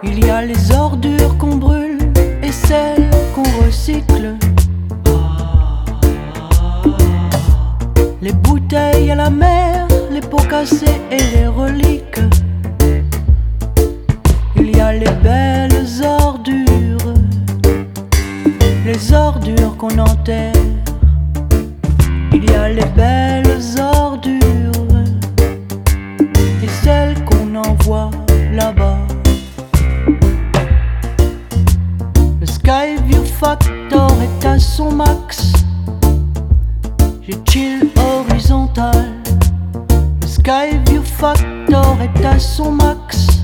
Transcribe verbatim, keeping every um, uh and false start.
Il y a les ordures qu'on brûle et celles qu'on recycle. Les bouteilles à la mer, les pots cassés et les reliques. Il y a les belles ordures, les ordures qu'on enterre. Il y a les belles ordures et celles qu'on envoie là-bas. Le Skyview Factor est à son max. J'ai chill horizontal. Le Skyview Factor est à son max.